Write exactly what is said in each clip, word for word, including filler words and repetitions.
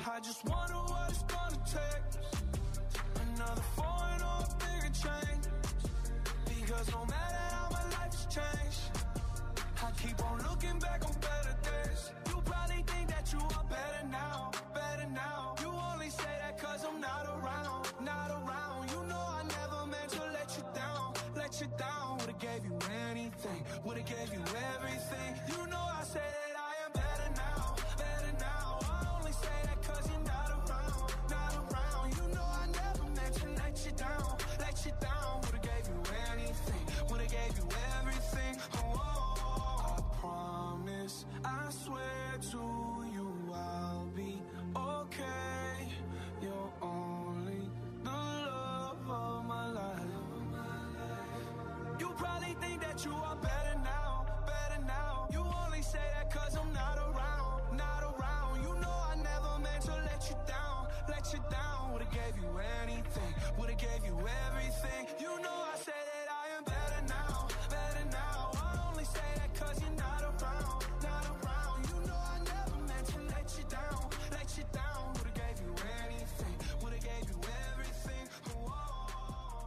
I just wonder what it's gonna take. Another foreign or a bigger change. Because no matter how my life's changed, I keep on looking back on better days. You probably think that you are better now, better now. You only say that cause I'm not around, not around. You know I never meant to let you down, let you down. Would've gave you anything, would've gave you everything. You know I say that I am better now, better now. I only say that cause you're not around, not around. You know I never meant to let you down, let you down. Would've gave you anything, would've gave you everything. Oh, oh, I promise, I swear to you I'll be okay. You're only the love of my life. You probably think that you are better now, better now. You only say that cause I'm not around, not around. You know I never meant to let you down, let you down. Would've gave you anything, would've gave you everything. You know I say that I am better now, better now. I only say that cause you're not around, not around. You know I never meant to let you down, let you down. Would've gave you anything, would've gave you everything. Whoa.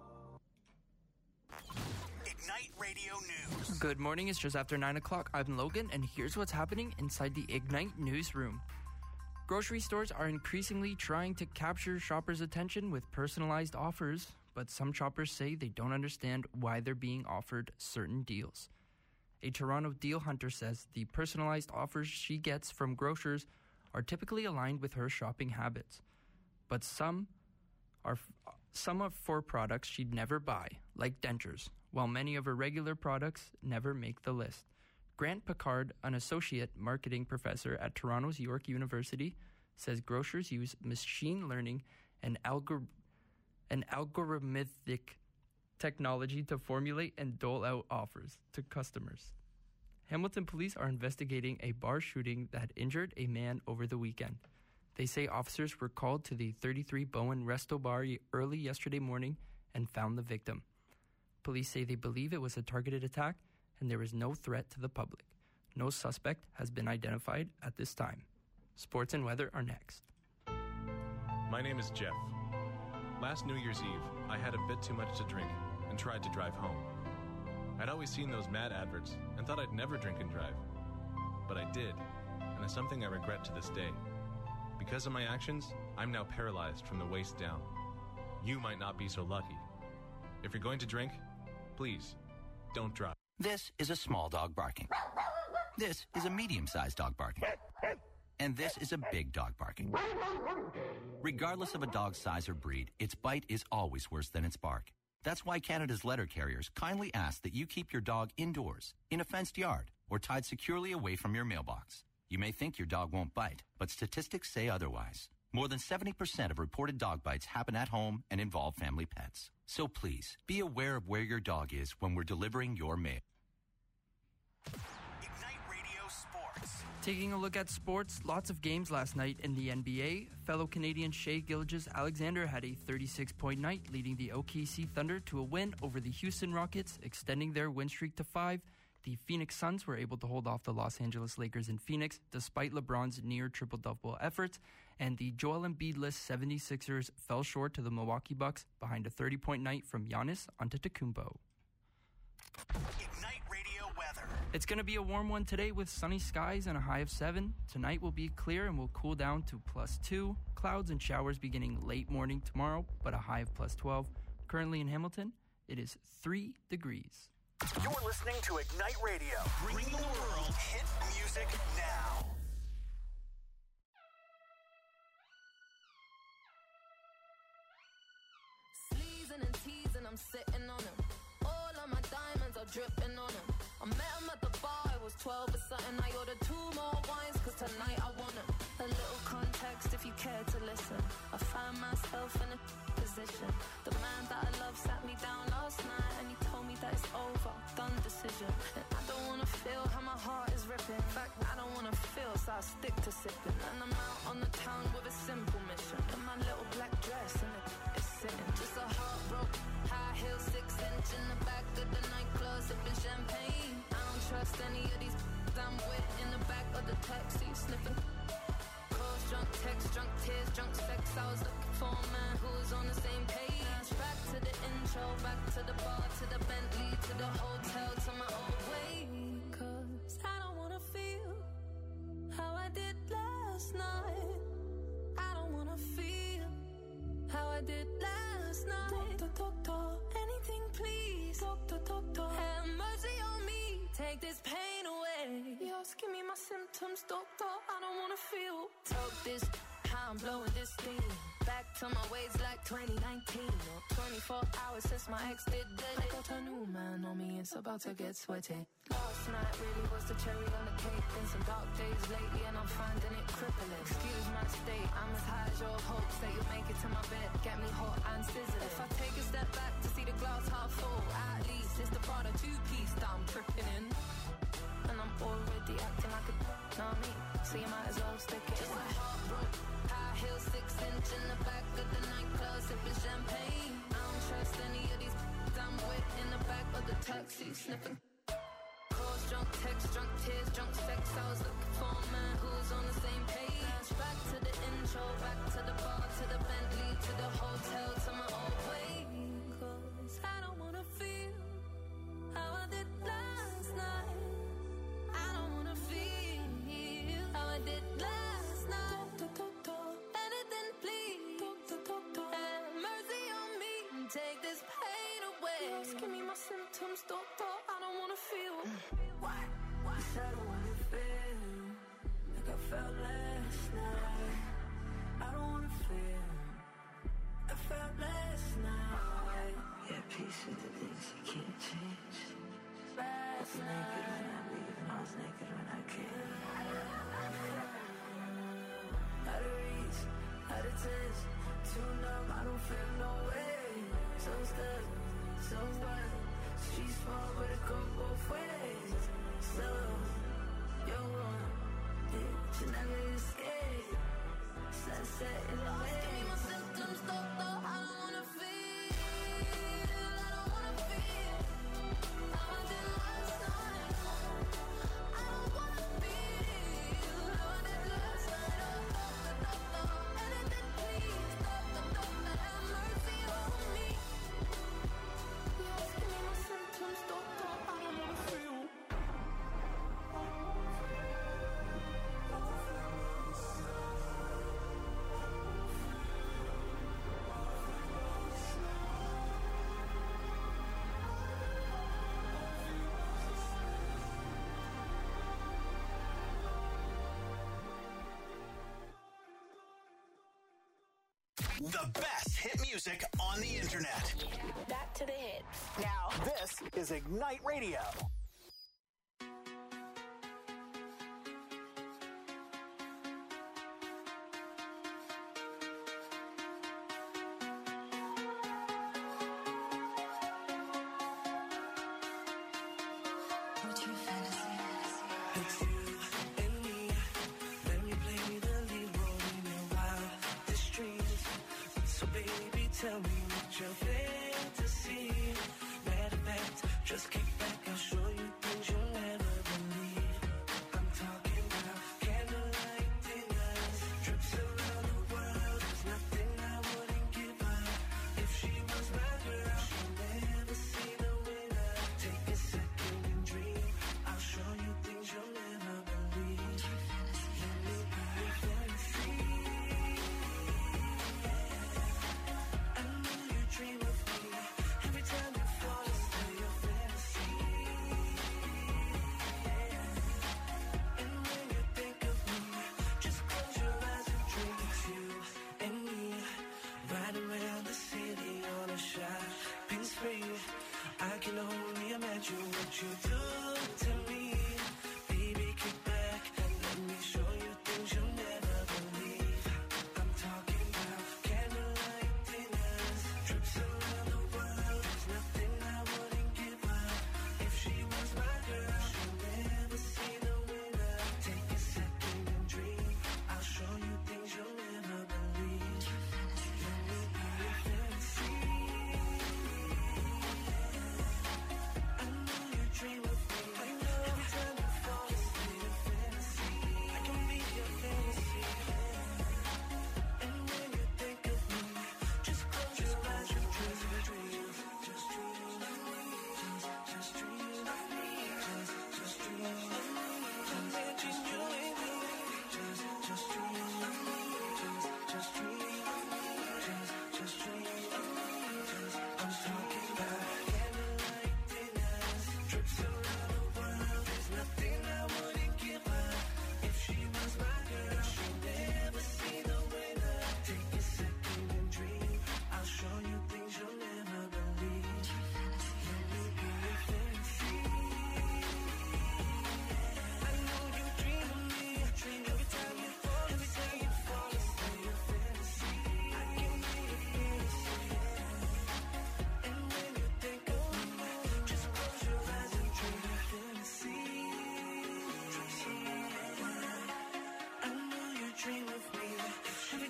Ignite Radio News. Good morning, it's just after nine o'clock. I'm Logan, and here's what's happening inside the Ignite newsroom. Grocery stores are increasingly trying to capture shoppers' attention with personalized offers, but some shoppers say they don't understand why they're being offered certain deals. A Toronto deal hunter says the personalized offers she gets from grocers are typically aligned with her shopping habits, but some are some are for products she'd never buy, like dentures, while many of her regular products never make the list. Grant Picard, an associate marketing professor at Toronto's York University, says grocers use machine learning and, algor- and algorithmic technology to formulate and dole out offers to customers. Hamilton police are investigating a bar shooting that injured a man over the weekend. They say officers were called to the thirty-three Bowen Resto Bar early yesterday morning and found the victim. Police say they believe it was a targeted attack and there is no threat to the public. No suspect has been identified at this time. Sports and weather are next. My name is Jeff. Last New Year's Eve, I had a bit too much to drink and tried to drive home. I'd always seen those mad adverts and thought I'd never drink and drive. But I did, and it's something I regret to this day. Because of my actions, I'm now paralyzed from the waist down. You might not be so lucky. If you're going to drink, please, don't drive. This is a small dog barking. This is a medium-sized dog barking. And this is a big dog barking. Regardless of a dog's size or breed, its bite is always worse than its bark. That's why Canada's letter carriers kindly ask that you keep your dog indoors, in a fenced yard, or tied securely away from your mailbox. You may think your dog won't bite, but statistics say otherwise. More than seventy percent of reported dog bites happen at home and involve family pets. So please, be aware of where your dog is when we're delivering your mail. Ignite Radio Sports. Taking a look at sports, lots of games last night in the N B A. Fellow Canadian Shai Gilgeous-Alexander had a thirty-six point night, leading the O K C Thunder to a win over the Houston Rockets, extending their win streak to five. The Phoenix Suns were able to hold off the Los Angeles Lakers in Phoenix, despite LeBron's near triple-double efforts, and the Joel Embiid-less seventy-sixers fell short to the Milwaukee Bucks behind a thirty-point night from Giannis Antetokounmpo. Ignite Radio weather. It's going to be a warm one today with sunny skies and a high of seven. Tonight will be clear and will cool down to plus two. Clouds and showers beginning late morning tomorrow, but a high of plus twelve. Currently in Hamilton, it is three degrees. You're listening to Ignite Radio. Bring the world hit music now. Sleezing and teasing, I'm sitting on him. All of my diamonds are dripping on him. I met him at the bar, I was twelve or something. I ordered two more wines, cause tonight I want him. A little context if you care to listen. I found myself in a position. The man that I love sat me down last night and he told me that it's over, done decision. And I don't wanna feel how my heart is ripping. In fact, I don't wanna feel, so I stick to sipping. And I'm out on the town with a simple mission. In my little black dress and it's sitting. Just a heartbroken, high heel, six inch in the back of the nightclub, sipping champagne. I don't trust any of these I'm with in the back of the taxi, sniffing. Calls, drunk texts, drunk tears, drunk sex. I was looking for a man who was on the same page. Back to the intro, back to the bar, to the Bentley, to the hotel, to my old way. Cause I don't wanna feel how I did last night. I don't wanna feel how I did last night. Doctor, doctor, anything please. Doctor, doctor, have mercy on me. Take this pain away. Just give me my symptoms, doctor. I don't wanna feel. Talk this, how I'm blowing this steam. Back to my ways like twenty nineteen. Or twenty-four hours since my ex did that. I got a new man on me, it's about to get sweaty. Last night really was the cherry on the cake. Been some dark days lately and I'm finding it crippling. Excuse my state, I'm as high as your hopes that you'll make it to my bed. Get me hot and sizzling. If I take a step back to see the glass half full, at least it's the Prada two-piece that I'm tripping in. And I'm already acting like a know me, so you might as well stick it. Just like heart broke, high heels, six inch in the back of the nightclub, sipping champagne. I don't trust any of these I'm with in the back of the taxi, sniffing. Calls, drunk text, drunk tears, drunk sex. I was looking for a man who was on the same page. Back to the intro, back to the bar, to the Bentley, to the hotel, to my old way. Cause I don't wanna feel how I did last night. I don't wanna feel how I did last night. Doctor, doctor, anything please. Doctor, doctor, have mercy on me and take this pain away. Just give me my symptoms, doctor. I don't wanna feel. Why? Why? I don't wanna feel like I felt last night. I don't wanna feel I felt last night. Yeah, peace with the things you can't change. Last night. I was naked when I came. Out of reach, out of touch, too numb, I don't feel no way. So stuck, so what? Streets fall, but it go both ways. So, you're wrong, yeah, you never escape. Sunset in the way. Give me my symptoms, doctor, I don't wanna feel. I don't wanna feel how I did last night. I don't wanna feel how I did last night. Oh, doctor, doctor, anything please. Doctor, doctor, have mercy on me. Just give me my symptoms, doctor, I don't wanna feel. The best hit music on the internet. Back to the hits. Now, this is Ignite Radio. What's your fantasy? It's you and me. Let me play the lead role in your wildest dreams. So baby, tell me what your fantasy. Matter of fact, just kick back, I'll show you things you'll never believe. I'm talking about candlelight dinners, trips around the world. There's nothing I wouldn't give her. If she was my girl, she'll never see the winner. Take a second and dream. I'll show you things you'll never believe. Let me be your fantasy. I know you dream of me. Every time you fall asleep, your fantasy.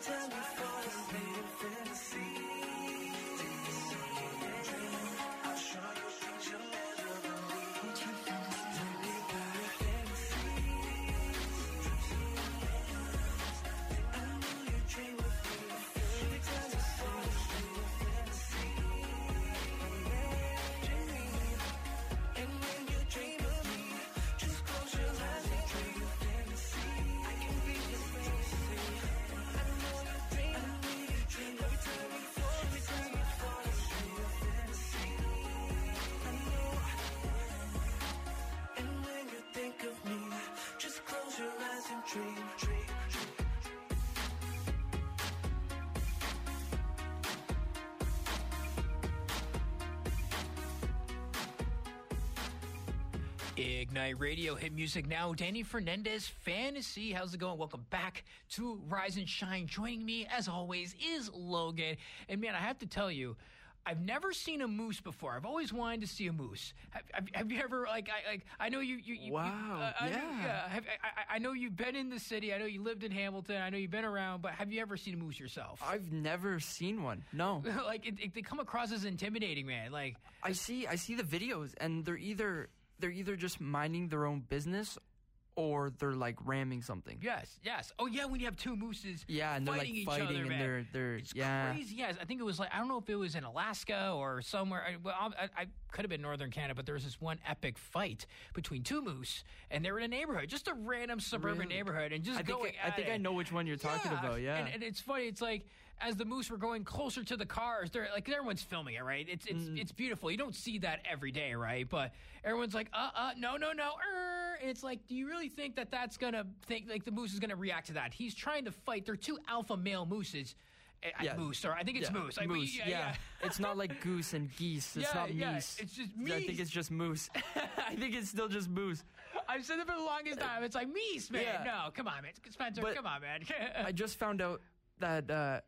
time we fall asleep in fantasy. I'll show you things you'll never believe. Take me by your fantasies. I know you dream of me. Every time we fall asleep in fantasy. And when you dream of me, just close your eyes and dream of fantasy. I can be your fantasy. I know you dream, I know you dream. Every time we fall, every time we fall asleep in fantasy. I know. And when you think of me, just close your eyes and dream, dream, dream. Ignite Radio, hit music now. Danny Fernandez, Fantasy. How's it going? Welcome back to Rise and Shine. Joining me, as always, is Logan. And man, I have to tell you, I've never seen a moose before. I've always wanted to see a moose. Have, have, have you ever, like, I like, I know you, you, you Wow, you, uh, I, yeah. yeah have, I, I know you've been in the city. I know you lived in Hamilton. I know you've been around, but have you ever seen a moose yourself? I've never seen one. No. like, it, it, they come across as intimidating, man. Like, I see I see the videos, and they're either they're either just minding their own business or they're like ramming something. yes, yes. Oh, yeah, when you have two mooses Yeah, and they're like fighting each fighting other, and man. they're they're It's yeah. crazy. Yes, I think it was like, I don't know if it was in Alaska or somewhere. I, well, I, I could have been northern Canada, but there was this one epic fight between two moose, and they were in a neighborhood, just a random suburban Really? neighborhood, and just I think going I at think it. I know which one you're talking about. Yeah. And, and it's funny. It's like as the moose were going closer to the cars, they're like everyone's filming it, right? It's it's Mm. it's beautiful. You don't see that every day, right? But everyone's like, uh, uh, no, no, no. Er. And it's like, do you really think that that's gonna think like the moose is gonna react to that? He's trying to fight. They're two alpha male mooses. Uh, Yeah. Moose, or I think it's Yeah, moose. I- moose. yeah, yeah, yeah. It's not like goose and geese. It's Yeah, not yeah, meese. it's just I think meese. it's just moose. I think it's still just moose. I've said it for the longest time. It's like meese, man. Yeah. No, come on, man. Spencer, But come on, man. I just found out that uh,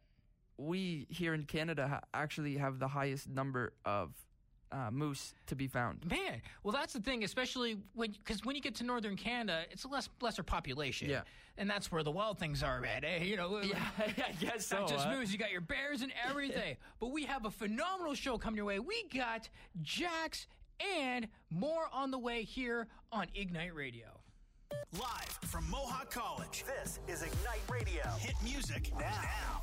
we here in Canada ha- actually have the highest number of uh, moose to be found. Man, well, that's the thing, especially when, because when you get to northern Canada, it's a less lesser population. Yeah. And that's where the wild things are, man. Eh, you know, Yeah, I guess so. not just huh? moose, you got your bears and everything. But we have a phenomenal show coming your way. We got Jax and more on the way here on Ignite Radio. Live from Mohawk College, this is Ignite Radio. Hit music now.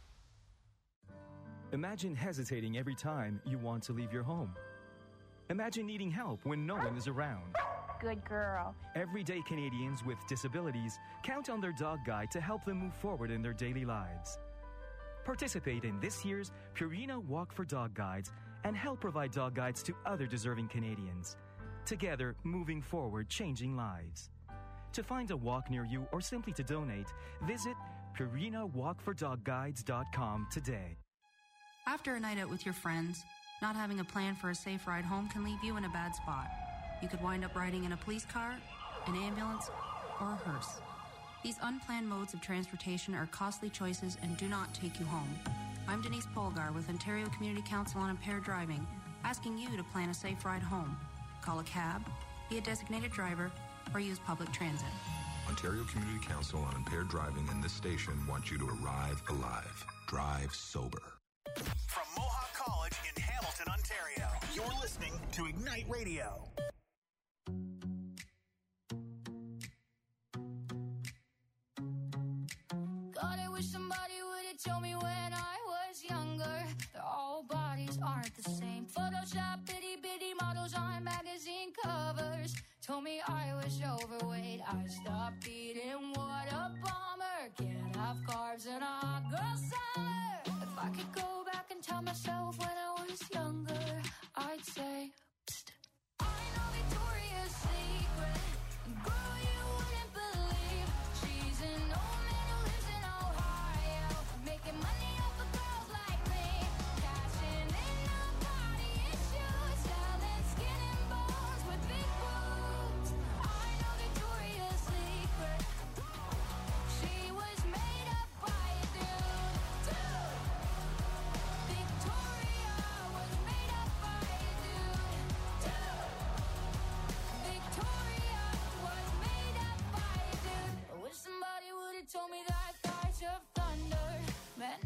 Imagine hesitating every time you want to leave your home. Imagine needing help when no one is around. Good girl. Everyday Canadians with disabilities count on their dog guide to help them move forward in their daily lives. Participate in this year's Purina Walk for Dog Guides and help provide dog guides to other deserving Canadians. Together, moving forward, changing lives. To find a walk near you or simply to donate, visit Purina Walk for Dog Guides dot com today. After a night out with your friends, not having a plan for a safe ride home can leave you in a bad spot. You could wind up riding in a police car, an ambulance, or a hearse. These unplanned modes of transportation are costly choices and do not take you home. I'm Denise Polgar with Ontario Community Council on Impaired Driving, asking you to plan a safe ride home. Call a cab, be a designated driver, or use public transit. Ontario Community Council on Impaired Driving and this station want you to arrive alive. Drive sober. From Mohawk College in Hamilton, Ontario, you're listening to Ignite Radio. God, I wish somebody would have told me when I was younger that all bodies aren't the same. Photoshop itty bitty models on magazine covers told me I was overweight. I stopped eating. What a bummer. Can't have carbs in a hot girl summer. If I could go back and tell myself when I was younger, I'd say, Psst. I know Victoria's Secret. Girl, you wouldn't believe she's an old man who lives in Ohio, making money off of girls like me, cashing in on body issues, selling skin and bones with big boobs. I know Victoria's Secret. She was made up by a dude, dude. Victoria was made up by a dude.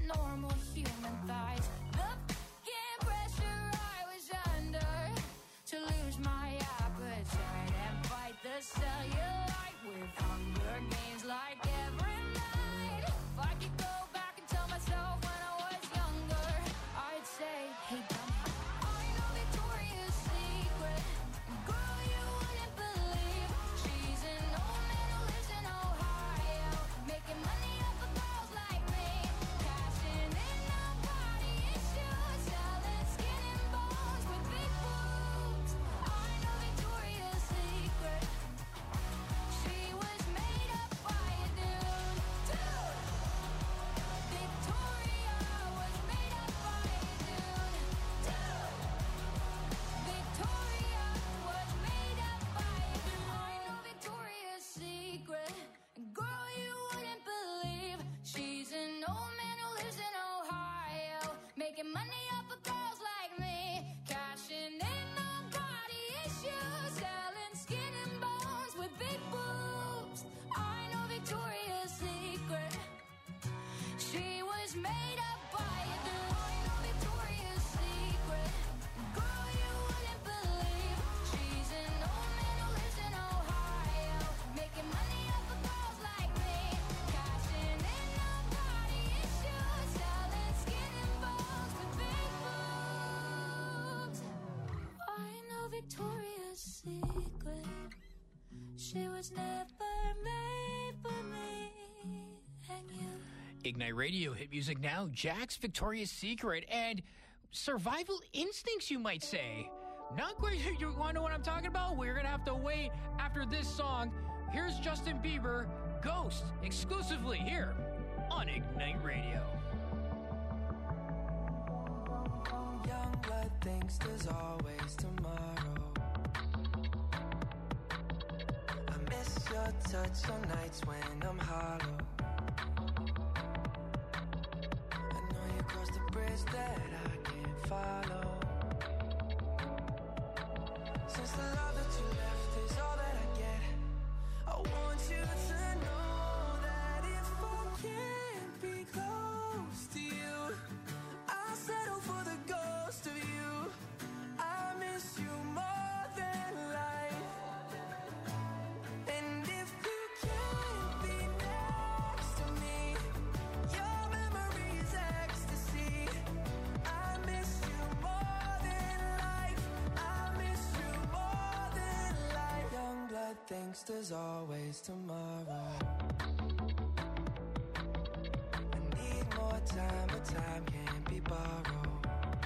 normal human thighs. The f***ing pressure I was under to lose my appetite and fight the cellulite with Hunger Games like every night. If I could go back and tell myself when I was younger, I'd say, hey, dummy, I know Victoria's Secret. Girl, you wouldn't believe she's an old man who lives in Ohio, making money off of girls like me, cashing in on body issues, selling skin and bones with big boobs. I know Victoria's Secret. She was made up by a dude. Dude! Victoria was made up by a dude. Dude! Victoria was made up by a dude. I know Victoria's Secret. Girl, you wouldn't believe she's an old man who lives in Ohio, making money off of girls like me, cashing in on body issues, selling skin and bones with big boobs. I know Victoria's Secret. She was made up by a dude. I know Victoria's Secret. Girl, you wouldn't believe she's an old man who lives in Ohio, making money off of girls like me, cashing in on body issues, selling skin and bones with big boobs. I know Victoria's Secret. She was never made for me and you. Ignite Radio, hit music now. Jack's Victoria's Secret and survival instincts, you might say. Not quite sure you want to know what I'm talking about? We're going to have to wait after this song. Here's Justin Bieber, Ghost, exclusively here on Ignite Radio. Young blood thinks there's always tomorrow. I miss your touch on nights when I'm hollow. I know you crossed the bridge that I can't follow. Since the love that you left is all that I get, I want you to know that if I can't be close to you, I'll settle for the ghost of you. I miss you more than life. And if you can't be next to me, your memory is ecstasy. I miss you more than life. I miss you more than life. Young blood thinks there's always tomorrow. I need more time, but time can't be borrowed.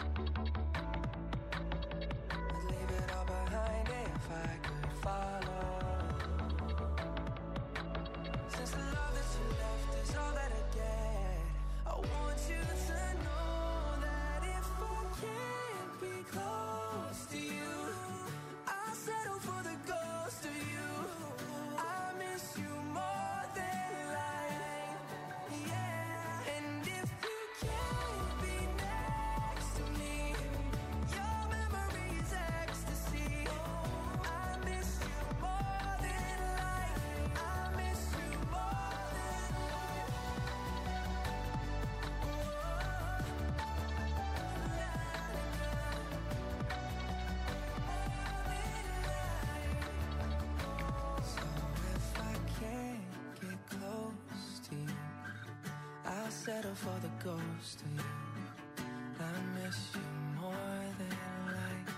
I'd leave it all behind if I could follow. Since the love that you left is all that I get, I want you to know that if I can't be close to you, I'll settle for the ghost of you. I miss you more than life. Yeah. And if you can't be next to me, your memory is ecstasy. I miss you more than life. I miss you more than life. So if I can't get close to you, I'll settle for the ghost of you. I miss you more than life.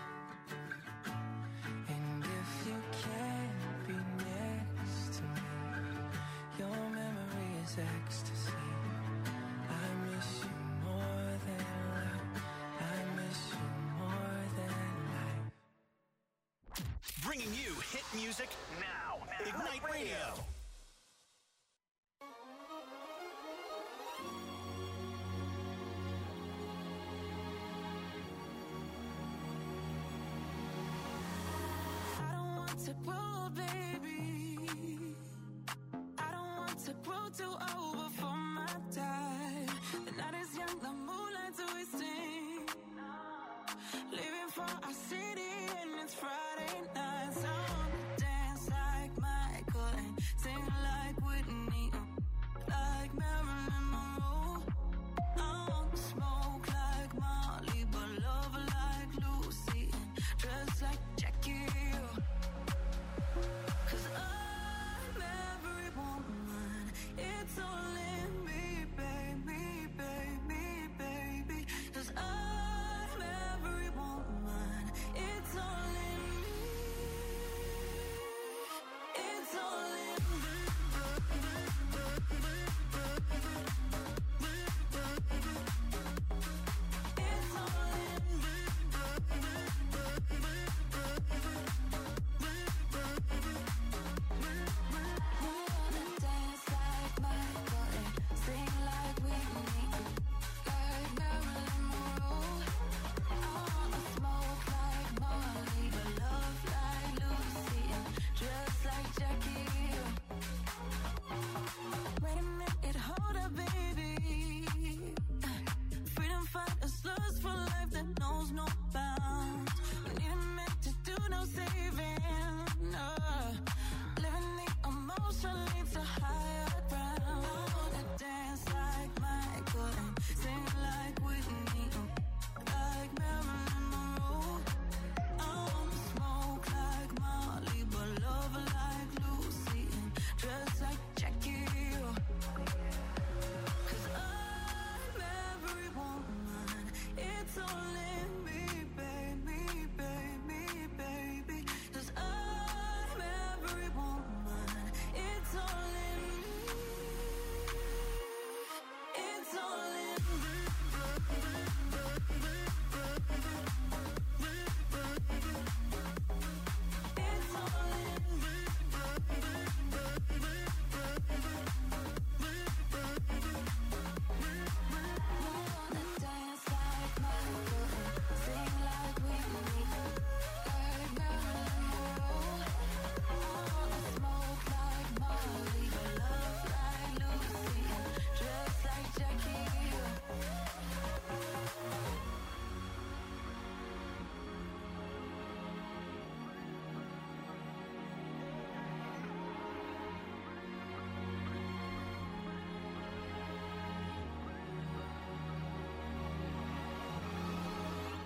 And if you can't be next to me, your memory is ecstasy. I miss you more than life. I miss you more than life. Bringing you hit music now. Ignite Radio. I don't want to grow, baby. I don't want to grow too old before my time. The night is young, the moonlight's wasting. Leaving for our city and it's Friday night. So I wanna dance like Michael and sing like Whitney, uh, like Marilyn Monroe. I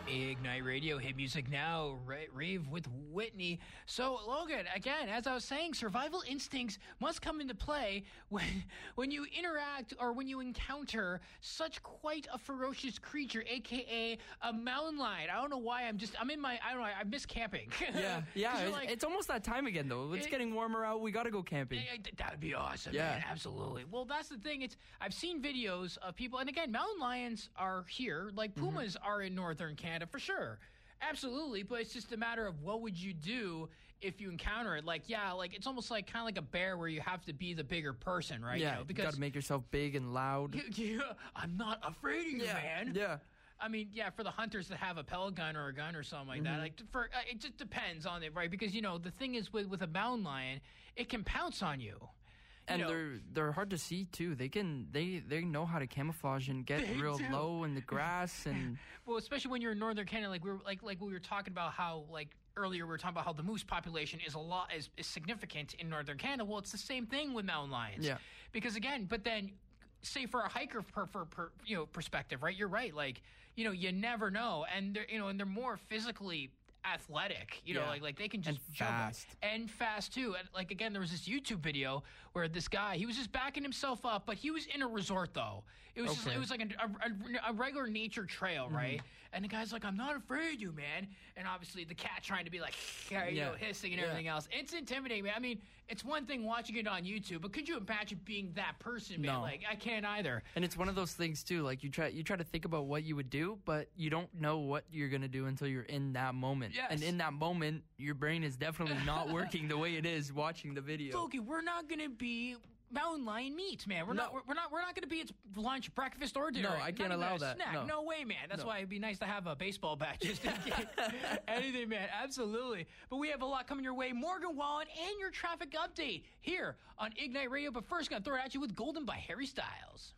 Ignite Radio, hit music now, Ra- Rave with Whitney. So, Logan, again, as I was saying, survival instincts must come into play when when you interact or when you encounter such quite a ferocious creature, a k a a mountain lion. I don't know why I'm just, I'm in my, I don't know, I miss camping. Yeah, yeah, it's, like, it's almost that time again, though. It's it, getting warmer out. We got to go camping. It, that would be awesome, yeah. man. Absolutely. Well, that's the thing. It's I've seen videos of people, and again, mountain lions are here, like pumas mm-hmm. are in northern Canada for sure. Absolutely, but it's just a matter of what would you do if you encounter it. Like, yeah, like it's almost like kind of like a bear where you have to be the bigger person, right? Yeah, you know, because you got to make yourself big and loud. Yeah, I'm not afraid of you, yeah, man. Yeah. I mean, yeah, for the hunters that have a pellet gun or a gun or something like mm-hmm. that, like for uh, it just depends on it, right? Because you know the thing is with with a mountain lion, it can pounce on you. You and know, they're they're hard to see too. They can they they know how to camouflage and get real do. low in the grass and well, especially when you're in northern Canada, like we were like like we were talking about how like earlier we were talking about how the moose population is a lot is, is significant in northern Canada. Well, it's the same thing with mountain lions. Yeah. Because again, but then say for a hiker per, per, per you know perspective, right? You're right. Like you know you never know, and they're you know and they're more physically athletic, you know, yeah. like like they can just and jump fast. and fast too. And like again, there was this YouTube video where this guy he was just backing himself up, but he was in a resort though. It was okay. just, it was like a, a, a regular nature trail, mm-hmm. right? And the guy's like, "I'm not afraid of you, man." And obviously the cat trying to be like, you yeah. know, hissing and everything yeah. else. It's intimidating, man. I mean, it's one thing watching it on YouTube, but could you imagine being that person, man? No. Like I can't either. And it's one of those things too. Like you try you try to think about what you would do, but you don't know what you're gonna do until you're in that moment. Yes. And in that moment, your brain is definitely not working the way it is watching the video. Loki, we're not gonna be mountain lion meat, man. We're no. not. We're, we're not. We're not gonna be its lunch, breakfast, or dinner. No, I can't not allow even a that. Snack. No. no way, man. That's no. why it'd be nice to have a baseball bat just in case. Anything, man. Absolutely. But we have a lot coming your way. Morgan Wallen and your traffic update here on Ignite Radio. But first, gonna throw it at you with Golden by Harry Styles.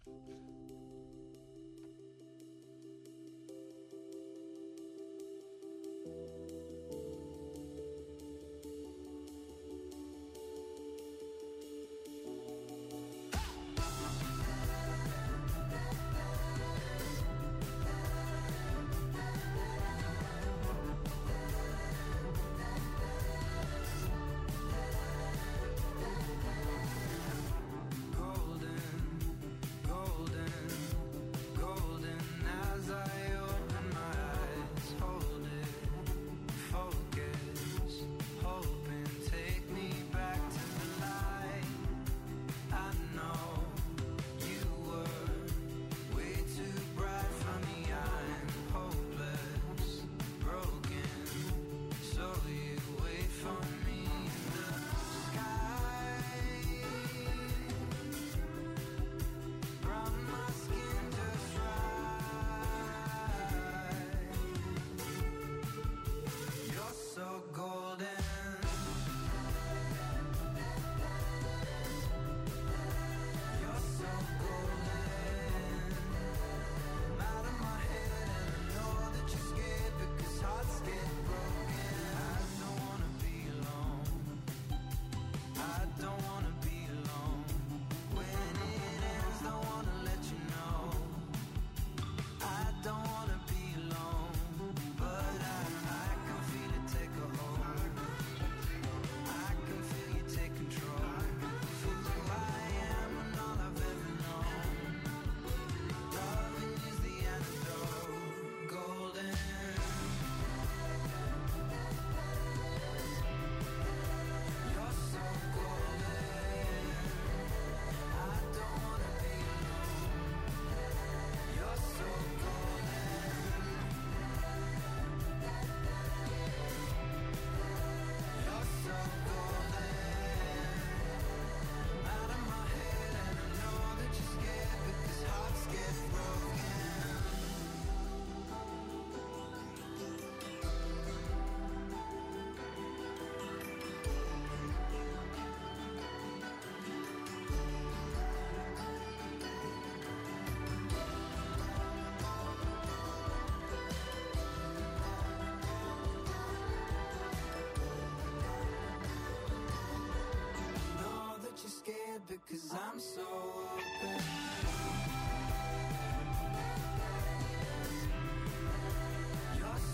Because I'm so open. You're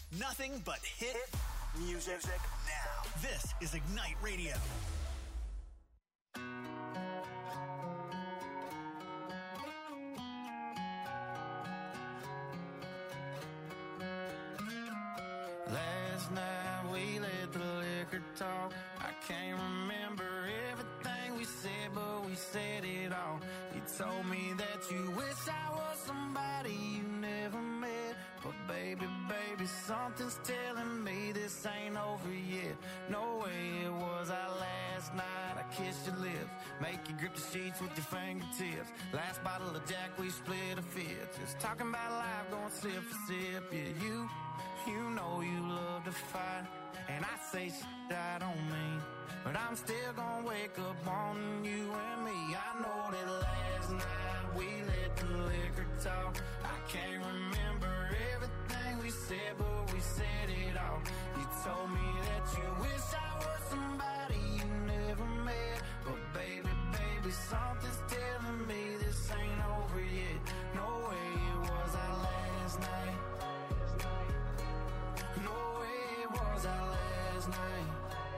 Nothing but hit, hit music now. This is Ignite Radio. Last night we let the liquor talk. I can't remember everything we said, but we said it all. You told me that you wish I was somebody you never met. But baby, baby, something's telling me this ain't over yet. No way it was our last night. I kissed your lips, make you grip the sheets with your fingertips. Last bottle of Jack, we split a fifth. Just talking about life, going sip for sip. Yeah, you, you know you love to fight. And I say shit I don't mean, but I'm still gonna wake up wanting you and me. I know that last night we let the liquor talk. I can't remember everything we said, but we said it all. You told me that you wish I was somebody you never met. But baby, baby, something's telling me this ain't over yet. No way it was our last night. No way it was our last night.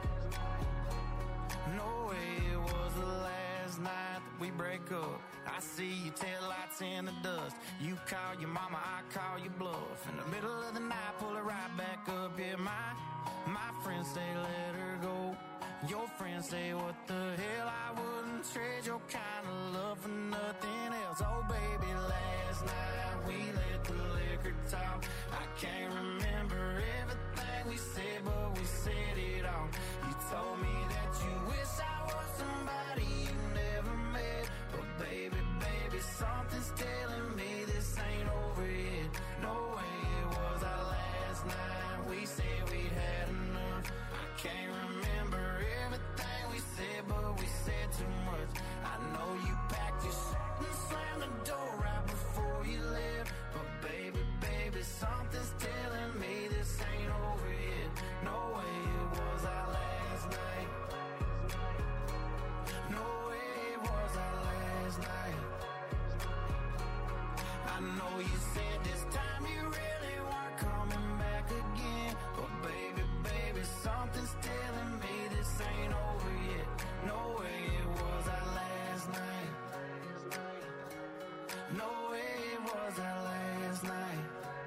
No way it was the last night that we break up. I see your taillights in the dust. You call your mama, I call your bluff. In the middle of the night, pull it right back up. Yeah, my, my friends say let her go. Your friends say what the hell, I wouldn't trade your kind of love for nothing else. Oh baby, last night we let the liquor talk. I can't remember everything we said, but we said it all. You told me that you wish I was somebody you never met. But baby, baby, something's telling me this ain't over yet. No way it was our last night. We said we'd had enough. I can't remember everything we said, but we said too much. I know you packed your shit and slammed the door right before you left. But baby, baby, something's telling me this ain't over yet. No way it was our last night. No way it was our last night. I know you said this time you really weren't coming back again. But baby, baby, something's telling me this ain't over yet. No way it was our last night. No way it was our last night.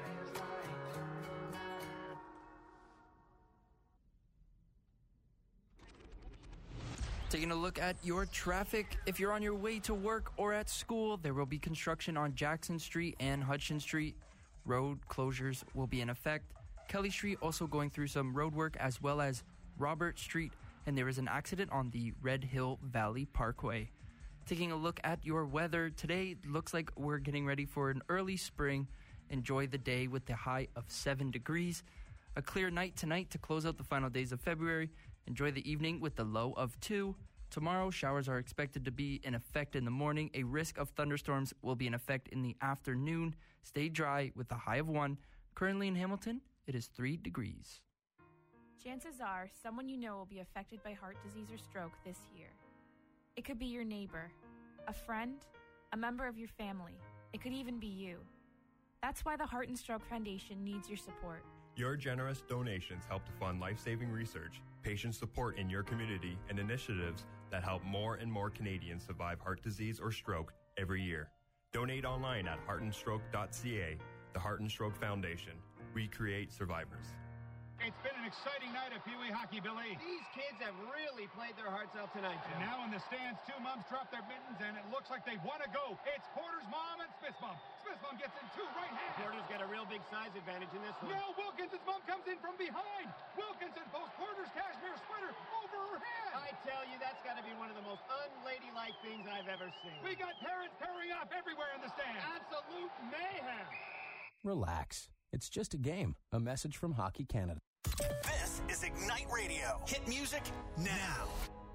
Taking a look at your traffic. If you're on your way to work or at school, there will be construction on Jackson Street and Hudson Street. Road closures will be in effect. Kelly Street also going through some road work, as well as Robert Street, and there is an accident on the Red Hill Valley Parkway. Taking a look at your weather, today looks like we're getting ready for an early spring. Enjoy the day with the high of seven degrees. A clear night tonight to close out the final days of February. Enjoy the evening with the low of two. Tomorrow, showers are expected to be in effect in the morning. A risk of thunderstorms will be in effect in the afternoon. Stay dry with a high of one. Currently in Hamilton, it is three degrees. Chances are someone you know will be affected by heart disease or stroke this year. It could be your neighbor, a friend, a member of your family. It could even be you. That's why the Heart and Stroke Foundation needs your support. Your generous donations help to fund life-saving research, patient support in your community, and initiatives that help more and more Canadians survive heart disease or stroke every year. Donate online at heart and stroke dot c a. The Heart and Stroke Foundation. We create survivors. It's been an exciting night of Pee Wee hockey, Billy. These kids have really played their hearts out tonight, Joe. And now in the stands, two moms drop their mittens, and it looks like they want to go. It's Porter's mom and Smith's mom. Smith's mom gets in two right hands. Porter's got a real big size advantage in this one. No, Wilkinson's mom comes in from behind. Wilkinson posts Porter's cashmere sweater over her head. I tell you, that's got to be one of the most unladylike things I've ever seen. We got parents tearing up everywhere in the stands. Absolute mayhem. Relax. It's just a game. A message from Hockey Canada. This is Ignite Radio. Hit music now.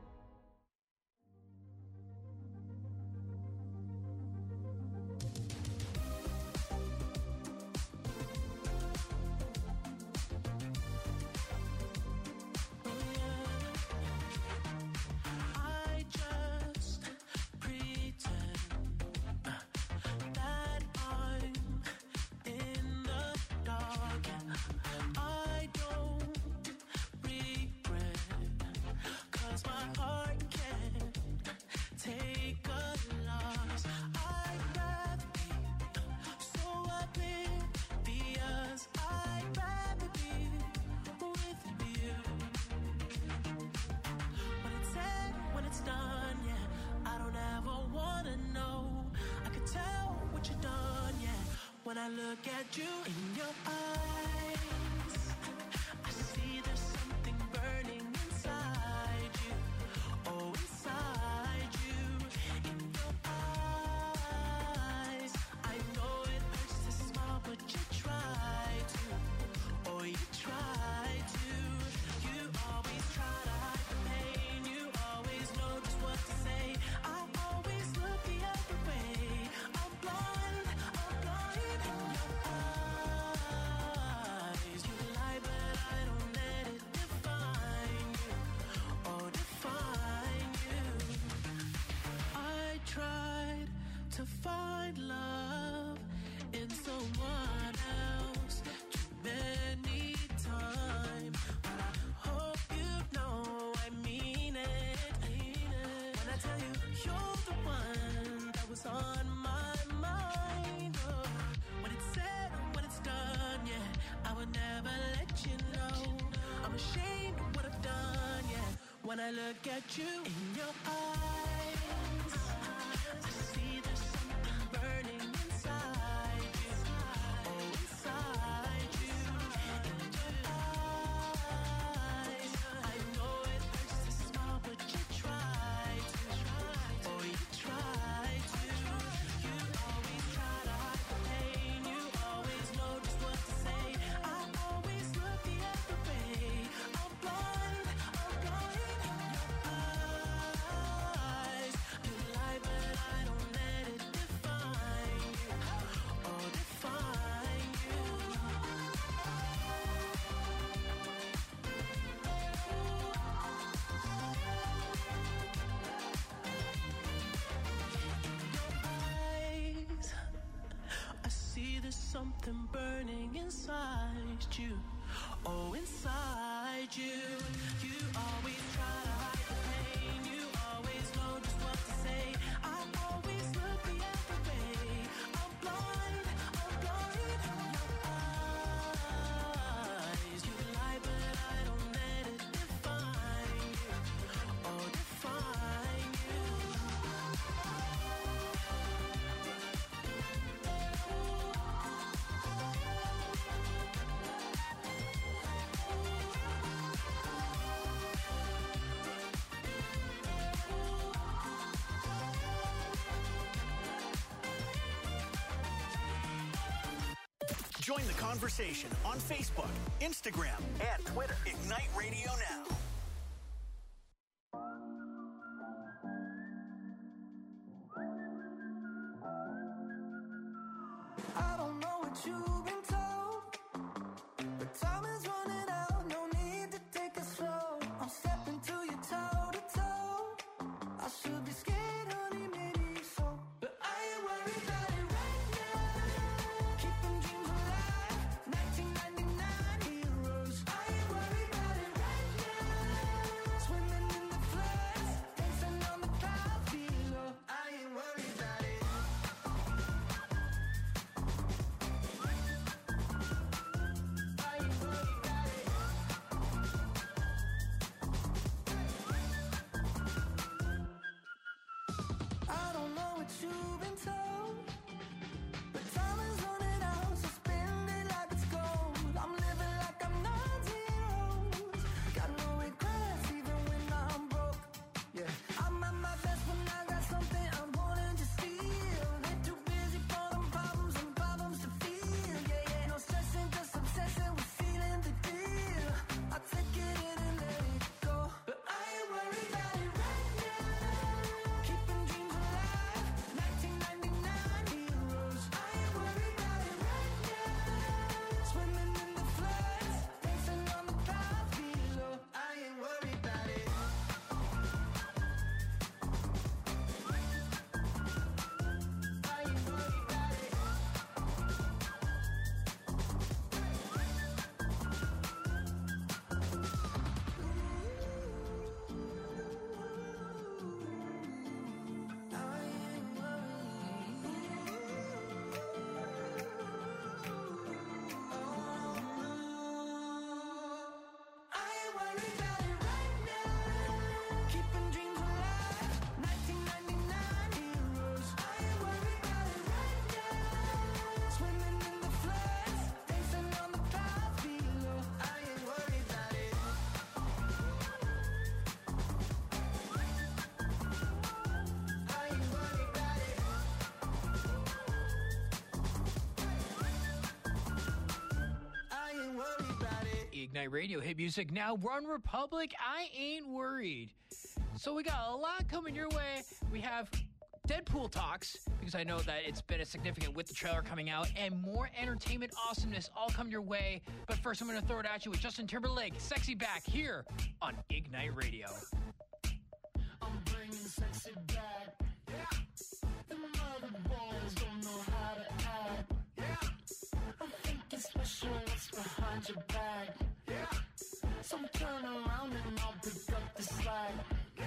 I just pretend that I'm in the dark. I look at you in your eyes, I see there's something burning inside you. Oh, inside you, in your eyes. I know it hurts to smile, but you try to. Oh, you try to. You always try to hide the pain. You always know just what to say. I always look the other way. I'm blind, I'm blind in your eyes. You lie, but I don't let it define you. Oh, define you. I tried to find love in someone else too many times, but I hope you know I mean it. When I tell you you're the one that was on my mind. Oh, when it's said and when it's done, yeah, I would never let you know. I'm ashamed of what I've done, yeah. When I look at you in your eyes, I see there's something burning inside you. Oh, inside you, in your eyes. I know it hurts to smile, but you try to. Oh, you try to. You always try to hide the pain. You always know just what to say. I always look the other way. I'm blind, I'm blind in your eyes. You lie, but I don't let it define you. Oh, define you. Eyes, I see there's something burning inside you. Oh, inside you. You always try to hide the pain. You always know just what to say. I always look the other way. I'm blind, I'm blind in your eyes. You lie, but I don't let it define you. Oh, define you. Join the conversation on Facebook, Instagram, and Twitter. Ignite Radio Now. I don't know what you've been told, but time is running out. No need to take it slow. I'm stepping to you toe to toe. I should be scared, honey, maybe so, but I ain't worried about it right now. Keep them dreams alive. nineteen ninety-nine heroes. I ain't worried about it right now. Ignite Radio, hit music now. Run Republic, I ain't worried. So we got a lot coming your way. We have Deadpool talks, because I know that it's been a significant with the trailer coming out, and more entertainment awesomeness all come your way. But first, I'm going to throw it at you with Justin Timberlake, Sexy Back, here on Ignite Radio. I'm bringing sexy back. Yeah. The mother boys don't know how to act. Yeah. I think it's special what's behind your back. Yeah. So turn around and I'll pick up the slack. Yeah.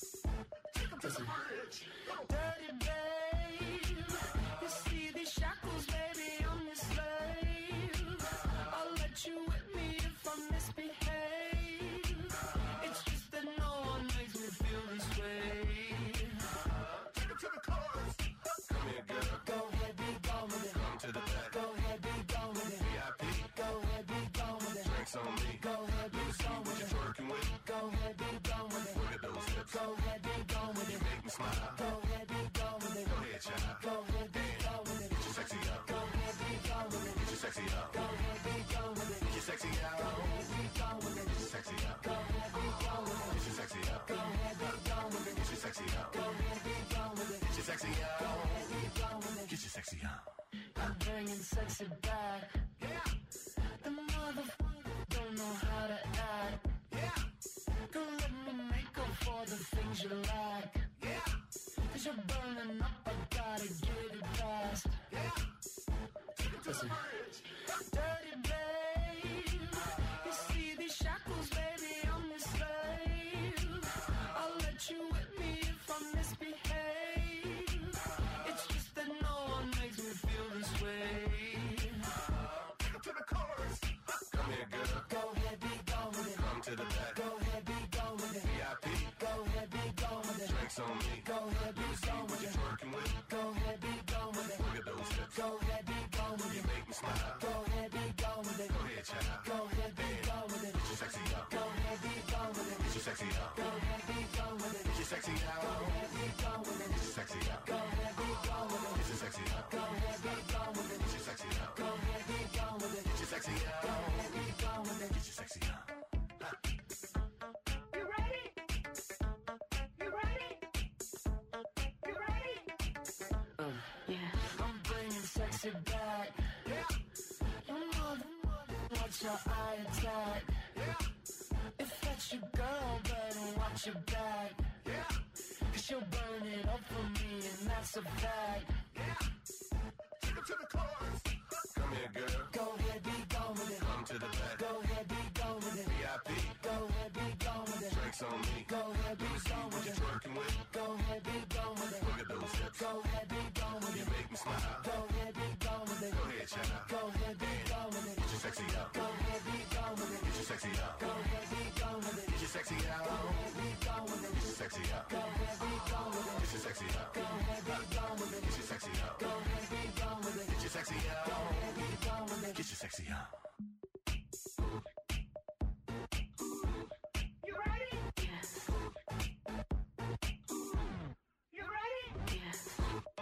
Take them to the bridge. Dirty babe. You see these shackles, baby, I'm your slave. I'll let you whip me if I misbehave. It's just that no one makes me feel this way. Take it to the chorus. Come here, girl. Go ahead, be gone with it. Come to the back. Go ahead, be gone with it. V I P. Go ahead, be gone with it. Drinks on me. Go ahead, be gone with it. Working with. Go ahead, be gone with it. Look at those hips. Go ahead, be gone with it. You make me smile. Go ahead, be gone with it. Go ahead, child. Go ahead, be gone with it. Get your sexy out. Go ahead, be gone with it. Get your sexy out. Go ahead, be gone with it. Get your sexy out. Go ahead, be gone with it. Get your sexy out. Go ahead, be gone with it. Get your sexy out. Go ahead, be gone with it. Get your sexy out. Go ahead, be gone with it. Get your sexy out. Go ahead, be gone with it. Get your sexy out. I'm bringing sexy back. Yeah. The motherfucker don't know how to act. Yeah. Go let me make up for the things you lack. Yeah. Cause you're burning up, I gotta get it fast. Yeah. Take it to the bridge. Dirty babe. You see these shackles, baby, I'm your slave. I'll let you whip me if I misbehave. It's just that no one makes me feel this way. Take it to the chorus. Come here, girl. Go ahead, be gone with it. Come to the back. Go ahead, be gone with it. V I P. Go ahead, be gone with it. Drinks on me. Go ahead, be gone with it. Working with. Go ahead, be gone with it. Look at those hips. Go ahead, be gone with it. You make me smile. Go ahead, be gone with it. Go ahead, child. Go ahead, be gone with it. Get your sexy out. Go ahead, be gone with it. Get your sexy out. Go ahead, be gone with it. Get your sexy out. Go ahead, be gone with it. Get your sexy out. Go ahead, be gone with it. Get your sexy out. Go ahead, be gone with it. Get your sexy out. Go ahead, be gone with it. Get your sexy out. Go ahead, be gone with it. Get your sexy out. You ready? You ready? You ready? Uh, yeah. I'm bringing sexy back. Yeah. You mother, watch your eye attack. Yeah. If that's your girl, better watch your back. Yeah. Cause she'll burn it up for me, and that's a fact. Yeah. Take it to the chorus. Come here, girl. Go ahead, be gone with it. Come to the back. Go ahead, be gone with it. V I P. Go ahead, be gone with it. Drinks on me. Go ahead, be gone with it. Working with. Go ahead, be gone with it. Look at those hips. Go ahead, be gone with it. You make me smile. Go ahead, be gone with it. Go ahead, child. Go ahead, be gone with it. Get your sexy out. Go ahead, be gone with it. Get your sexy out. Go ahead, be gone with it. Get your sexy out. Go ahead, be gone with it. Get your sexy out. Go ahead, be gone with it. Get your sexy out. Go ahead, be gone with it. Get your sexy out. Go ahead, be gone with it. Get your sexy out. Go ahead, be gone with it. Get your sexy out. You ready? Yes. You ready? Yes.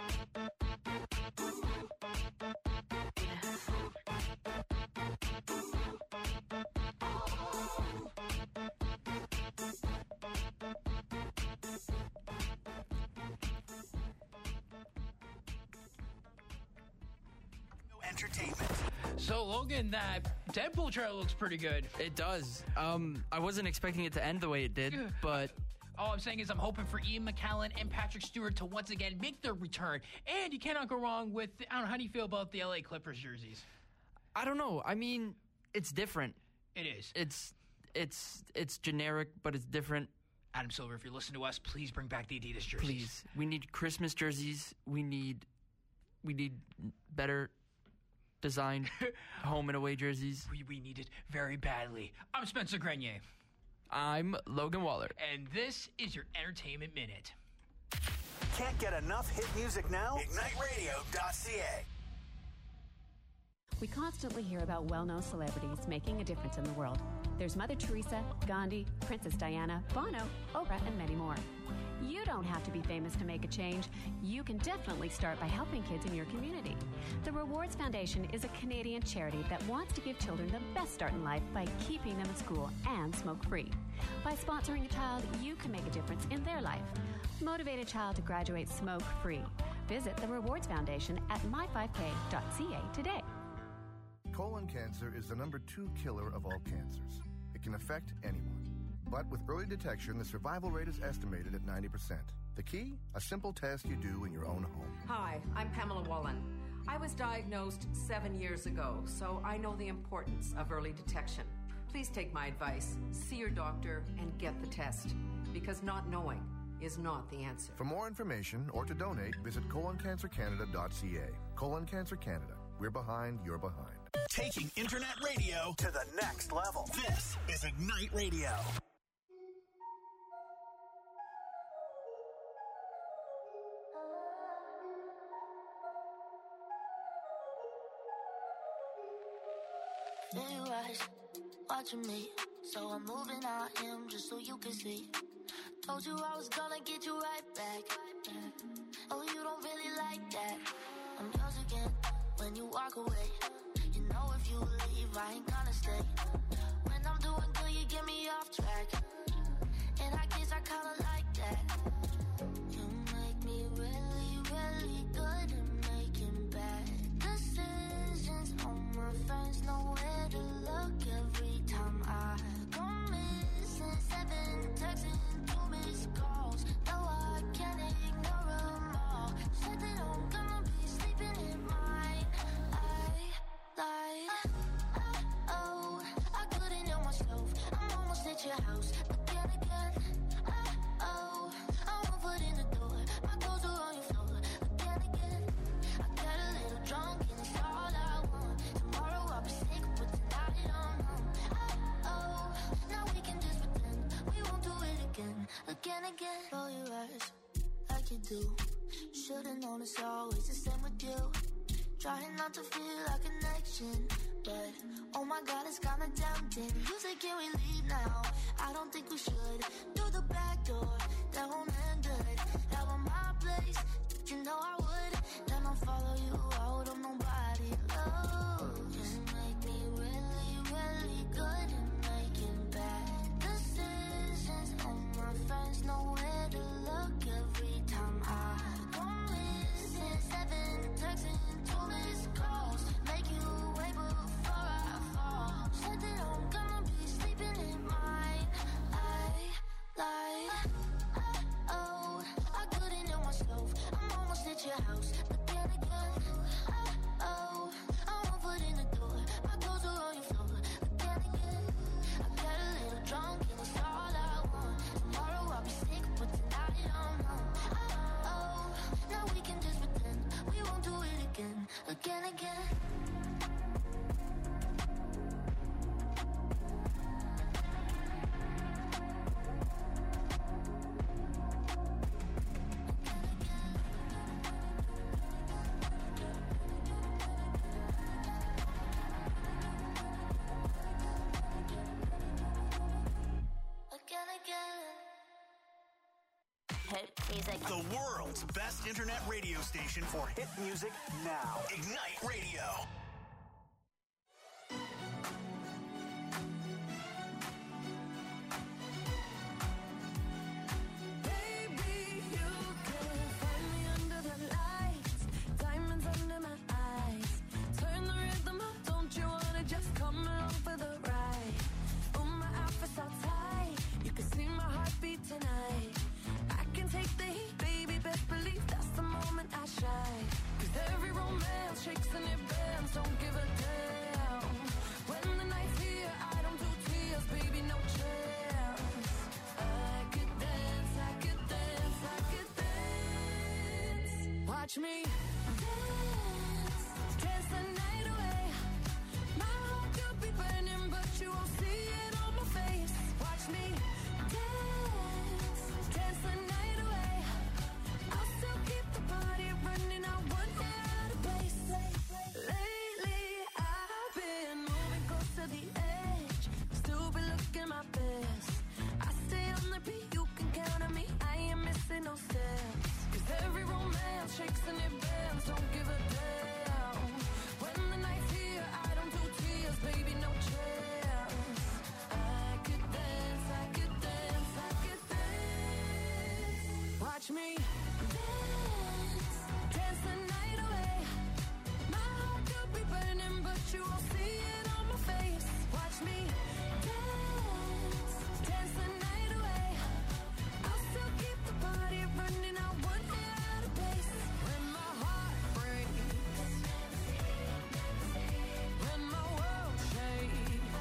Entertainment. So, Logan, that Deadpool trailer looks pretty good. It does. Um, I wasn't expecting it to end the way it did, but... All I'm saying is I'm hoping for Ian McKellen and Patrick Stewart to once again make their return. And you cannot go wrong with, I don't know, how do you feel about the L A Clippers jerseys? I don't know. I mean, it's different. It is. It's it's it's generic, but it's different. Adam Silver, if you're listening to us, please bring back the Adidas jerseys. Please. We need Christmas jerseys. We need we need better designed home and away jerseys. We, we need it very badly. I'm Spencer Grenier. I'm Logan Waller. And this is your Entertainment Minute. Can't get enough hit music now? Ignite Radio dot C A. We constantly hear about well-known celebrities making a difference in the world. There's Mother Teresa, Gandhi, Princess Diana, Bono, Oprah, and many more. You don't have to be famous to make a change. You can definitely start by helping kids in your community. The Rewards Foundation is a Canadian charity that wants to give children the best start in life by keeping them in school and smoke-free. By sponsoring a child, you can make a difference in their life. Motivate a child to graduate smoke-free. Visit the Rewards Foundation at my five k dot c a today. Colon cancer is the number two killer of all cancers. It can affect anyone. But with early detection, the survival rate is estimated at ninety percent. The key? A simple test you do in your own home. Hi, I'm Pamela Wallen. I was diagnosed seven years ago, so I know the importance of early detection. Please take my advice. See your doctor and get the test, because not knowing is not the answer. For more information or to donate, visit colon cancer canada dot c a. Colon Cancer Canada. We're behind, you're behind. Taking internet radio to the next level. This is Ignite Radio. Feel your eyes watching me, so I'm moving out him just so you can see. Told you I was gonna get you right back. Oh, you don't really like that. I'm yours again when you walk away. You know if you leave, I ain't gonna stay. When I'm doing good, you get me off track. And I guess I kinda like that. You make me really, really good at making bad decisions. All my friends know where to look every time I go missing. Seven texts and two missed calls. No, I can't ignore them all. Said that I'm gonna be sleeping in mine. I lied. Oh, I couldn't help myself. I'm almost at your house again, again. Oh, I won't put in the door. My clothes are on your floor again, again. I got a little drunk and it's all I want. Tomorrow I'll be sick, but tonight I'm home. Oh, now we can just pretend we won't do it again, again, again. Roll your eyes like you do. Should've known it's always the same with you. Trying not to feel a connection, but oh my God, it's kinda tempting. You say, can we leave now? I don't think we should. Through the back door, that won't end good. That was my place, you know I would. Then I'll follow you out on nobody. Oh, just make me really, really good at making bad decisions. All my friends know where to look every time I go missing. Seven texts and two missed calls. Make you wait before I fall. Said that I'm gonna be sleeping in mine. I lied. Oh, I couldn't help myself. I'm almost at your house again, again. Oh, I won't put in the door. My clothes are on your floor again, again. I got a little drunk and it's all I want. Tomorrow I'll be sick, but tonight I'm home. Oh, now we can just pretend we won't do it again, again, again. Hit music. The world's best internet radio station for hit music now. Ignite Radio. Baby, you can find me under the lights, diamonds under my eyes. Turn the rhythm up, don't you wanna just come along for the ride? Oh, my outfit's all tight, you can see my heartbeat tonight. I can take the heat, baby, best believe that's the moment I shine. 'Cause every romance shakes and it bends, don't give a damn. When the night's here, I don't do tears, baby, no chance. I could dance, I could dance, I could dance. Watch me dance, dance the night away. My heart could be burning, but you won't see it on my face. Watch me dance, dance the night away. I'll still keep the party running, I won't get out of place. Lately, I've been moving close to the edge, still below Watch me dance, dance the night away. My heart could be burning, but you won't see it on my face. Watch me dance, dance the night away. I'll still keep the party running, I wouldn't get out of place. When my heart breaks, when my world shakes,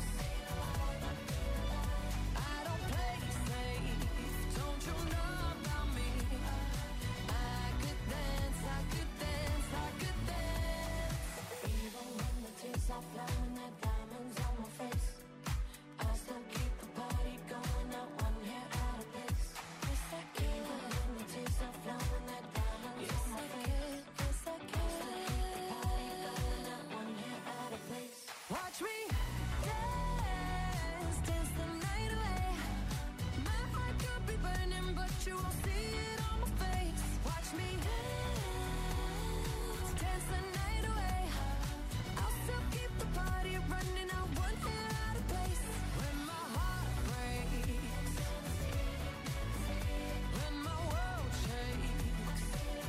I don't play safe, don't you know about me? I could dance, I could dance, I could dance. Even when the tears are flowing, that diamonds on my face, I still keep the party going, not one hair out of place. Yes, I can. Even when the tears are flowing, that diamonds on my face, yes, I can. I still keep the party going, not one hair out of place. Watch me dance, dance the night away. My heart could be burning, but you won't see it on my face. Watch me dance, dance the night away. I'll still keep the party running, I won't get out of place. When my heart breaks, when my world shakes,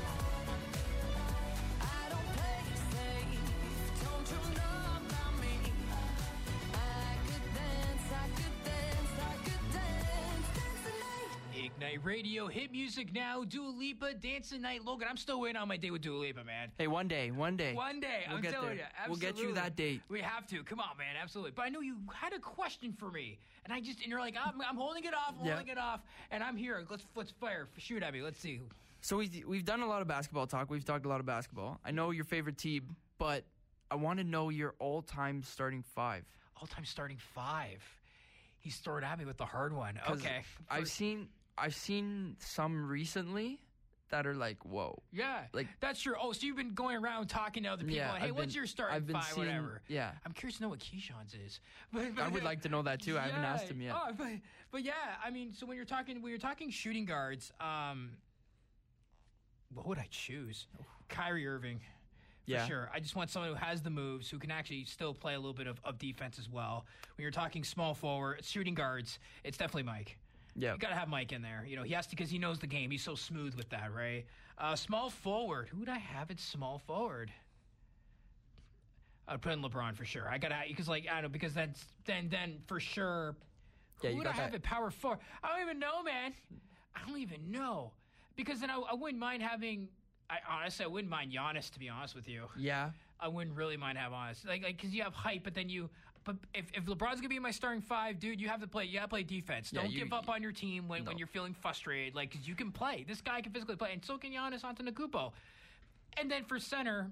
I don't play safe, don't you know about me? I could dance, I could dance, I could dance, dance the night. Ignite Radio, hit music now. Dua Lipa, Dance the Night. Logan, I'm still waiting on my date with Dua Lipa, man. Hey, one day, one day. One day, We'll I'm get telling there. you. We'll Absolutely. get you that date. We have to. Come on, man. Absolutely. But I know you had a question for me, and I just and you're like, I'm, I'm holding it off, Yeah. holding it off, and I'm here. Let's let's fire. Shoot at me. Let's see. So we we've done a lot of basketball talk. We've talked a lot of basketball. I know your favorite team, but I want to know your all-time starting five. All-time starting five. He's throwing at me with the hard one. 'Cause Okay. I've First- seen I've seen some recently that are like, whoa. Yeah, Like that's true. Oh, so you've been going around talking to other people. Yeah, like, hey, I've what's been- your starting I've been five? seeing- Whatever. yeah. I'm curious to know what Keyshawn's is. But, but I would like to know that too. I haven't Yeah. asked him yet. Oh, but, but yeah, I mean, so when you're talking when you're talking shooting guards, um, what would I choose? Kyrie Irving. For Yeah. sure. I just want someone who has the moves, who can actually still play a little bit of, of defense as well. When you're talking small forward, shooting guards, it's definitely Mike. Yeah. You got to have Mike in there. You know, he has to because he knows the game. He's so smooth with that, right? Uh, small forward. Who would I have at small forward? I'd put in LeBron for sure. I got to because like I don't know because that's then then for sure. Yeah, who you would I got have that. at power forward? I don't even know, man. I don't even know because then I, I wouldn't mind having. I honestly I wouldn't mind Giannis to be honest with you. Yeah. I wouldn't really mind having honest like like because you have hype, but then you. But if, if LeBron's gonna be my starting five, dude, you have to play. You gotta play defense. Yeah, Don't you- give up on your team when, when No. you're feeling frustrated. Like, cause you can play. This guy can physically play, and so can Giannis Antetokounmpo. And then for center,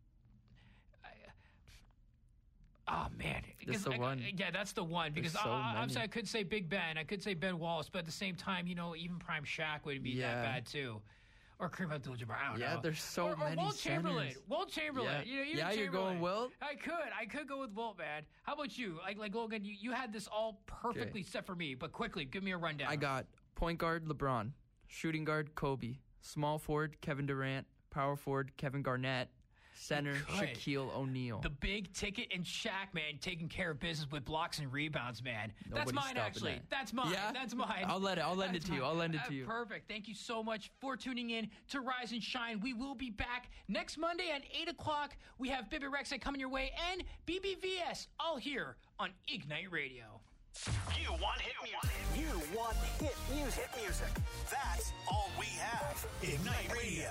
I, oh man, That's 'Cause the I- one. yeah, that's the one. Because There's so I, I, many. obviously I could say Big Ben, I could say Ben Wallace, but at the same time, you know, even Prime Shaq wouldn't be Yeah. that bad too. Or Kareem Abdul-Jabbar. I don't Yeah, know. there's so or, or many Wilt Chamberlain. centers. Wilt Chamberlain. Yeah. You know, even Yeah, you're going Chamberlain. Wilt? I could. I could go with Wilt, man. How about you? Like, like Logan, you, you had this all perfectly set for me, but quickly, give me a rundown. I got point guard LeBron, shooting guard Kobe, small forward Kevin Durant, power forward Kevin Garnett, center Good. Shaquille O'Neal. The big ticket and Shaq, man, taking care of business with blocks and rebounds, man. That's Nobody's mine, stopping actually. that. That's mine. Yeah? That's mine. I'll let it- I'll lend That's it to you. mine. I'll lend it to Uh, you. Perfect. Thank you so much for tuning in to Rise and Shine. We will be back next Monday at eight o'clock. We have Bibi Rexha coming your way and B B V S all here on Ignite Radio. You want hit music. You want hit music. Hit music. That's all we have. Ignite Radio.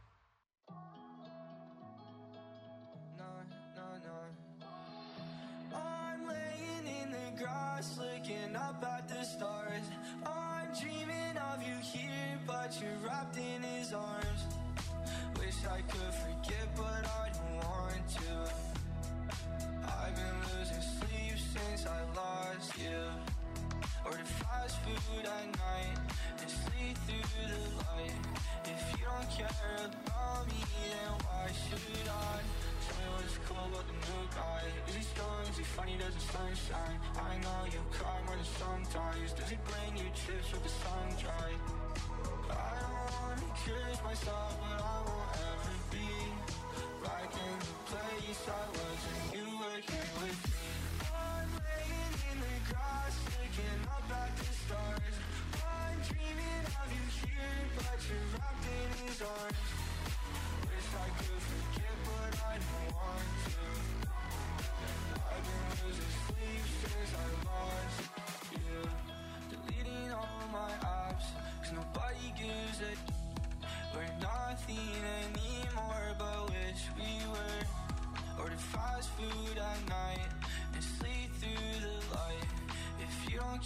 I'm laying in the grass, looking up at the stars. I'm dreaming of you here, but you're wrapped in his arms. Wish I could forget, but I don't want to. I've been losing sleep since I lost you. Order fast food at night and sleep through the light. If you don't care about me, then why should I? Tell me what's cool about the new guy. Is he strong? Is he funny? Does the sunshine? I know you cry more than sometimes. Does he bring you trips with the sun dry? I don't wanna curse myself, but I won't ever be back in the place I was when you were here with me. I'm laying in the grass, looking up at the stars. I'm dreaming of you here, but you're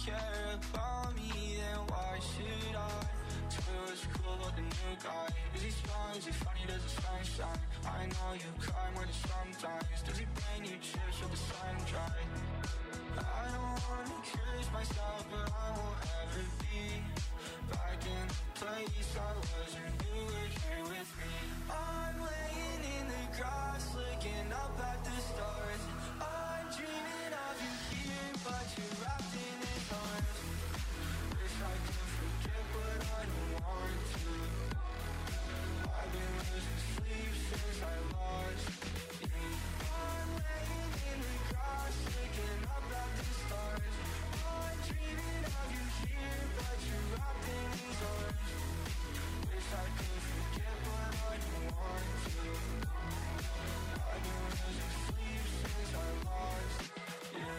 care about me, then why should I? Twitter was cool about the new guy. Is he strong, is he funny, does his sunshine? I know you cry more than sometimes. Does he bring you chips with the sun dry? I don't wanna curse myself, but I won't ever be back in the place I was when you were here with me. I'm laying in the grass, looking up at the stars. I'm dreaming of you here, but you're wrapped in his arms. Wish I could forget, but I don't want to. I've been losing sleep since I lost you. I'm laying in the grass, looking up at the stars. I'm dreaming of you here, but you're wrapped in his arms. Wish I could forget, but I don't want to. I've been losing sleep since I lost you.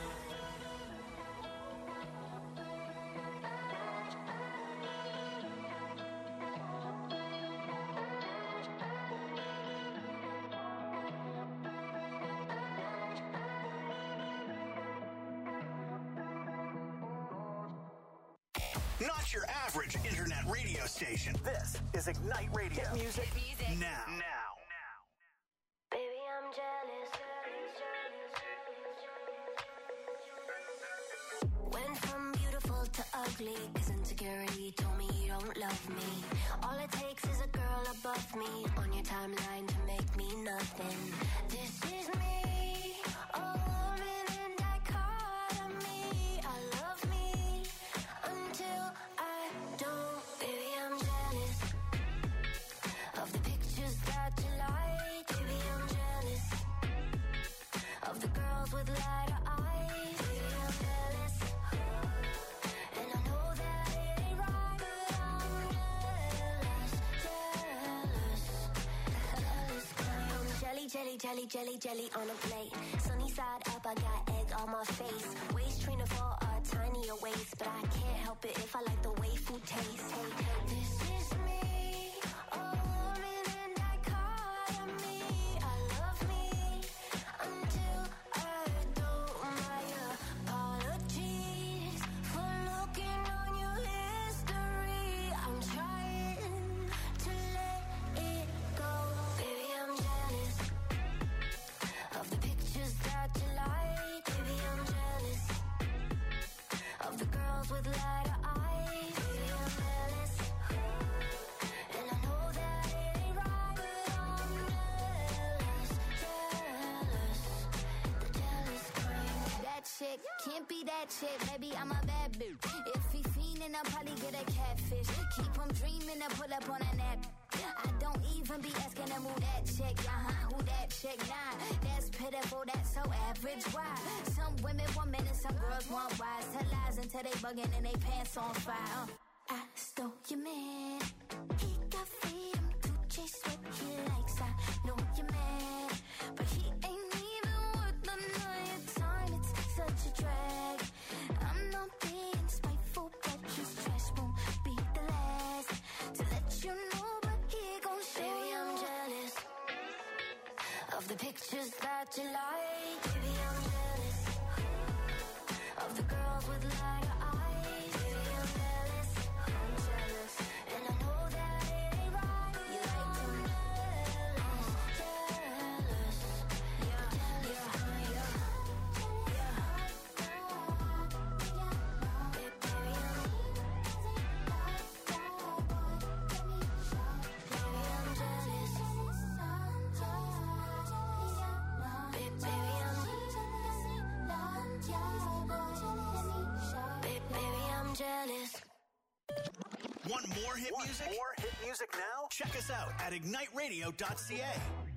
Not your average internet radio station. This is Ignite Radio. Hit music, Hit music. now. Now. Baby, I'm jealous. Went from beautiful to ugly, cause insecurity told me you don't love me. All it takes is a girl above me on your timeline to make me nothing. This is me, a woman in dichotomy. I love me until I don't. Baby, I'm jealous of the pictures that you like. Baby, I'm jealous of the girls with lighter eyes. Baby, I'm jealous, and I know that it ain't right, but I'm jealous, jealous, jealous. I'm jelly, jelly, jelly, jelly, jelly on a plate. Sunny side up, I got egg on my face. Waist trainer for a tinier waist, but I can't help it if I like the way food tastes. Hey, this is me, a woman in dichotomy. I love me until I don't. My apologies for looking on your history. I'm trying to let it go. Baby, I'm jealous of the pictures that you like. Baby, I'm jealous of the girls with lighter eyes. Baby, I'm jealous, and I know that it ain't right, but I'm jealous, jealous, the jealous kind. That chick can't be that chick, maybe I'm a bad bitch. If he fiendin', I'll probably get a catfish. Keep him dreamin' to pull up on a nap. I don't even be asking him who that chick, uh-huh, who that chick, nah. That's pitiful, that's so average, why? Some women want men and some girls want wise. Tell lies until they buggin' and they pants on fire. uh. I stole your man, he got freedom to chase what he likes. I know you're mad, but he ain't even worth another time. It's such a drag. I'm not being spiteful, but his trash won't be the last to let you know, but he gon' show. Baby, I'm jealous of the pictures that you like. Baby, I'm jealous of the girls with lighter eyes. Baby, I'm jealous, I'm jealous, and I know that it ain't right. You like them jealous, jealous, yeah, jealous, yeah, yeah, yeah. Baby, I'm, baby, I'm jealous. Baby, I'm, baby, I'm jealous. Want more hit music? More hit music now? Check us out at ignite radio dot c a.